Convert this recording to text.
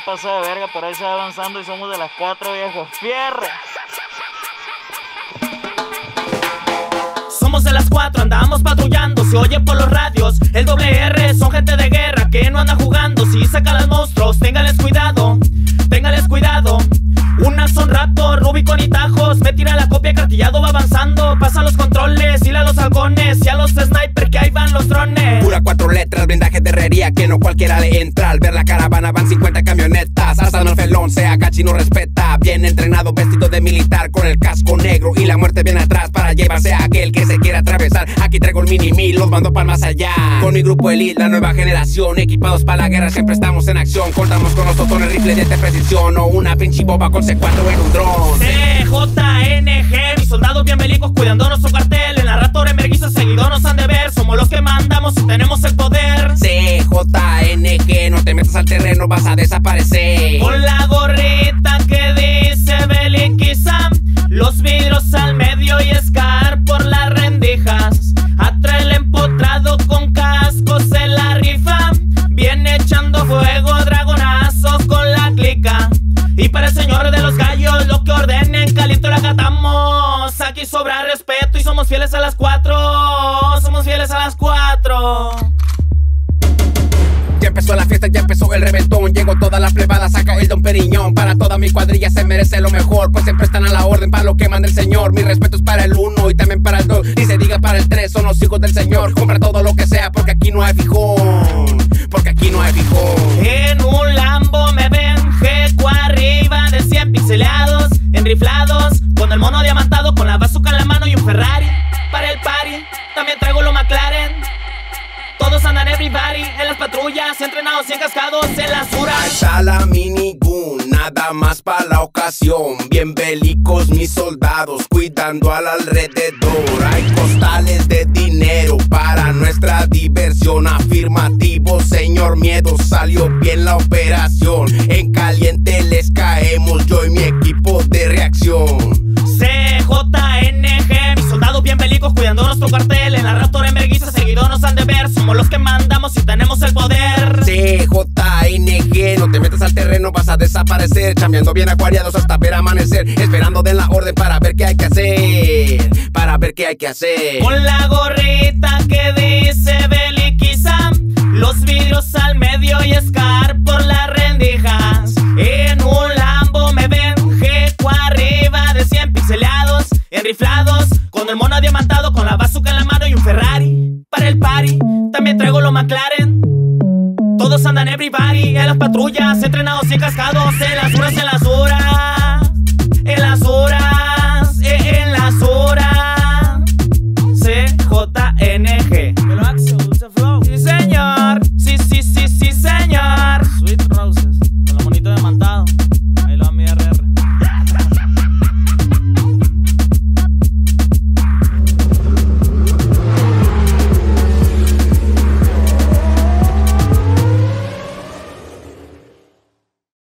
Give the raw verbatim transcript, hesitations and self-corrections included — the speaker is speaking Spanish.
pasé de verga, pero ahí se va avanzando y somos de las cuatro, viejos. ¡Fierre! Somos de las cuatro, andamos patrullando. Se oye por los radios, el doble R. Son gente de guerra que no anda jugando. Si sacan los monstruos, ténganles cuidado. Ténganles cuidado. Unas son Raptor, Rubicon y Tajos. Me tira la copia, cartillado va avanzando. Pasan los controles, dile a los halcones y a los sniper que ahí van los drones. Pura cuatro letras, blindaje de herrería que no cualquiera le entra. Al ver la caravana van cincuenta camionetas. Hasta el felón se agacha y no respeta. Bien entrenado, vestido de militar con el casco negro y la muerte viene atrás para llevarse a aquel que se quiera atravesar. Aquí traigo el mini mil, los mando para más allá. Con mi grupo Elite, la nueva generación, equipados para la guerra, siempre estamos en acción. Contamos con los totones, rifle de alta precisión o una pinche boba con C cuatro en un dron. C J N G, mis soldados bien belicos cuidando nuestro cartel. El narrador emerguiza seguido nos han de ver. Somos los que mandamos y tenemos el poder. C J N G, no te metas al terreno, vas a desaparecer. Con la gorrita que dice Beliquiza, los vidrios al medio y Scar por las rendijas. Atrás el empotrado con cascos en la rifa. Viene echando fuego, dragonazos con la clica. Y para el señor de los gallos, lo que ordenen, caliento la catamos. Aquí sobra respeto y somos fieles a las cuatro. Somos fieles a las cuatro. Ya empezó la fiesta, ya empezó el reventón. Llegó toda la plebada, saca el Don Periñón. Para toda mi cuadrilla se merece lo mejor, pues siempre están a la orden para lo que manda el señor. Mi respeto es para el uno y también para el dos. Y se diga para el tres, son los hijos del señor. Compra todo lo que sea porque aquí no hay fijón. Porque aquí no hay fijón. En un Lambo me ven G arriba de cien pixeleados, enriflados, con el mono diamantado, con la bazooka en la mano y un Ferrari. Para el party, también traigo lo McLaren. Todos andan everybody en las patrullas, entrenados y encascados en las duras. Ahí está la minigun, nada más para la ocasión. Bien bélicos mis soldados, cuidando al alrededor. Hay costales de dinero para nuestra diversión. Afirmativo, señor miedo, salió bien la operación. En caliente les caemos, yo y mi equipo de reacción. C J N G, mis soldados bien bélicos cuidando nuestro cuartel. En la Raptor emerguiza seguido nos han de ver. Somos los que mandamos y tenemos el poder. C J N G, no te metas al terreno, vas a desaparecer. Chambeando bien acuariados hasta ver amanecer. Esperando den la orden para ver qué hay que hacer. Para ver qué hay que hacer. Con la gorrita que dice Beliquiza, los vidrios al medio y Scar por las rendijas. En un Lambo me ven G arriba de cien pixeleados, enriflados, con el mono diamantado, con la bazooka en la mano y un Ferrari. Para el party, también traigo lo McLaren. Todos andan everybody en las patrullas, entrenados y cascados en las duras, en las duras.